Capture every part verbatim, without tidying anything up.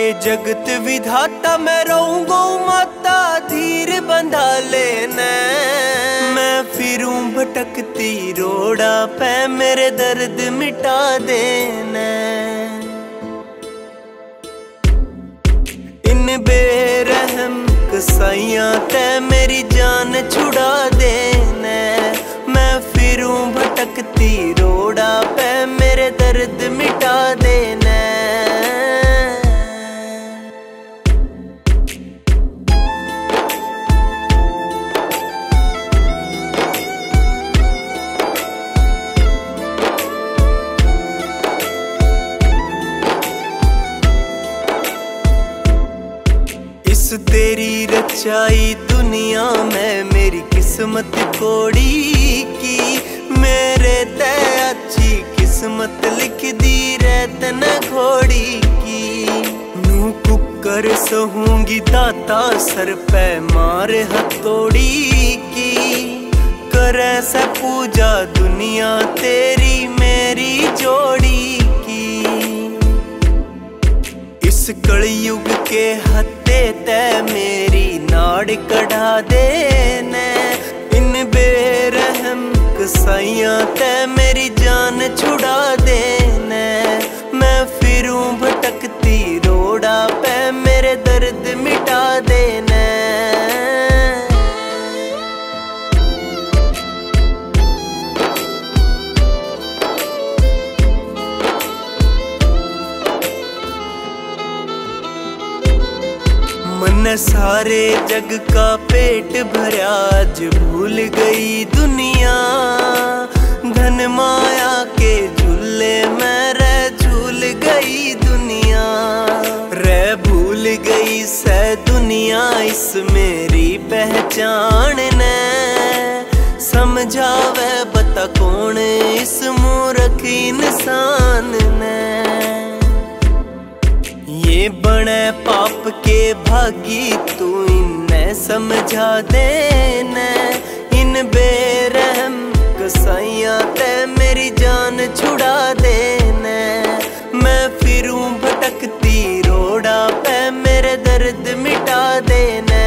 जगत विधाता मैं रहूं गौ माता धीर बंधा लेना। मैं फिरूं भटकती रोड़ा पे मेरे दर्द मिटा देना। इन बेरहम कसाइयां ते मेरी जान छुड़ा देना। मैं फिरूं भटकती रोड़ा पे मेरे दर्द मिटा देना। इस तेरी रचाई दुनिया में मेरी किस्मत कोड़ी की। मेरे ते अच्छी किस्मत लिख दी रहत न घोड़ी की। नू कुकर सहूंगी दाता सर पे मार हथौड़ी की। करे से पूजा दुनिया तेरी मेरी जोड़ी की। इस कलयुग के हत्ते ते मेरी नाड़ कढ़ा देने। इन बेरहम कसाइयां ते मेरी जान छुड़ा देने। मैं फिरूं भटकती रोड़ा पे मेरे दर्द मिटा देने। मन सारे जग का पेट भरा आज भूल गई दुनिया। धन माया के झूले में रह झूल गई दुनिया। रह भूल गई से दुनिया इस मेरी पहचान ने। समझावे बता कौन इस मूर्ख इंसान ने। ये बने पाप के भागी तू इन्हें समझा देना। इन बेरहम कसाइयां ते मेरी जान छुड़ा देना। मैं फिरूं भटकती रोड़ा पे मेरे दर्द मिटा देना।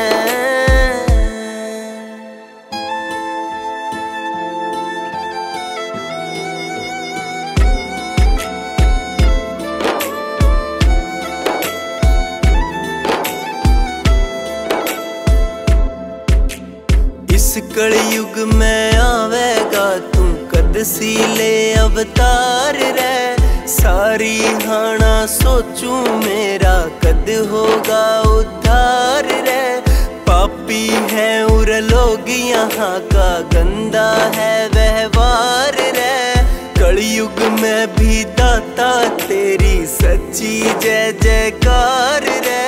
इस कलयुग में आवेगा तू कद सी ले अवतार रे। सारी हाना सोचूं मेरा कद होगा उद्धार रे। पापी है और लोग यहाँ का गंदा है व्यवहार रे। कलयुग में भी दाता तेरी सच्ची जय जयकार रे।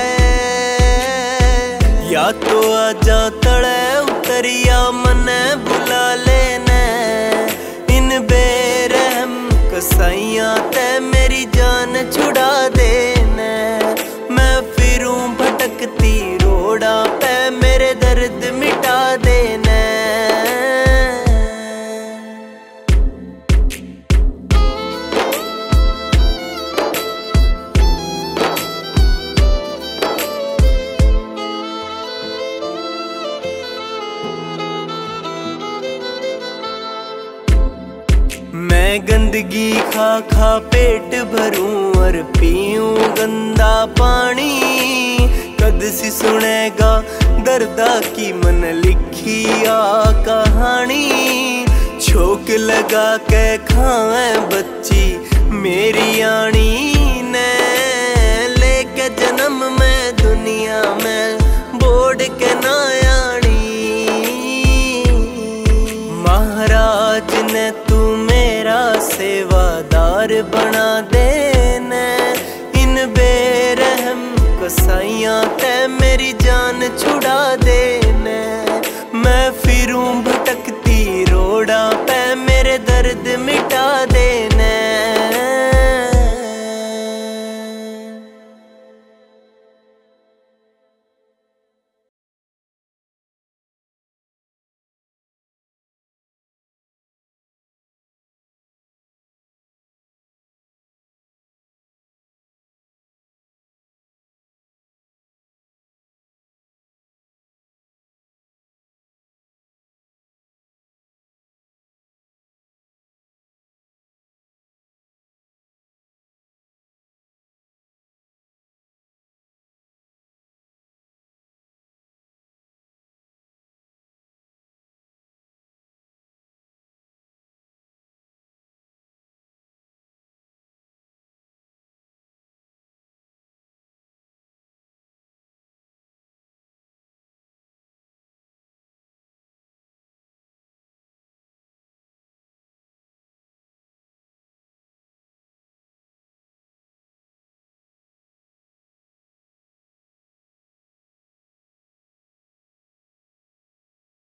या तो आजा तड़े उतरिया मने बुला लेने। इन बेरहम कसाइयां ते मेरी जान छुड़ा देने। मैं फिरूं भटकती रोड़ा पे मेरे दर्द मिटा देने। मैं गंदगी खा खा पेट भरूं और पीऊं गंदा पानी। कद सी सुनेगा दर्दा की मन लिखी आ कहानी। छोक लगा के खाए बच्ची मेरी आनी ने। लेके जन्म में दुनिया में बोर्ड के ना आनी। महाराज ने तू मेरा सेवादार बना देना। इन बेरहम कसाइयां ते मेरी जान छुड़ा देना। मैं फिरूं भटकती रोड़ा पे मेरे दर्द मिटा